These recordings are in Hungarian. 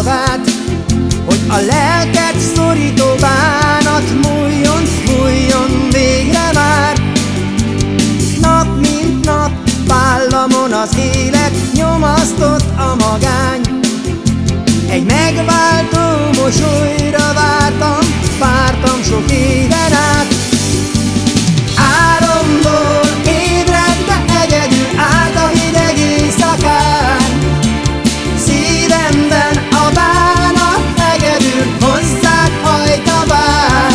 szavát, hogy a lelket szorító bánat múljon, múljon végre már. Nap mint nap vállamon az élet, nyomasztott a magány. Egy megváltó mosolyra vártam sok éven át. Álomból ébredve egyedül állt a hideg éjszakán. Szívemben a bánat hegedül, hozzád hajt a vágy.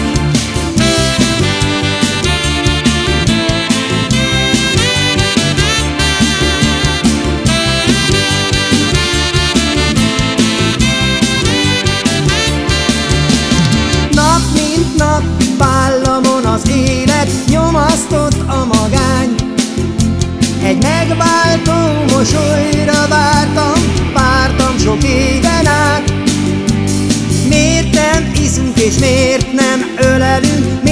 Nap mint nap vállamon az élet, nyomasztott a magány. Egy megváltó mosolyra vártam sok éven át. Miért nem iszunk és miért nem ölelünk,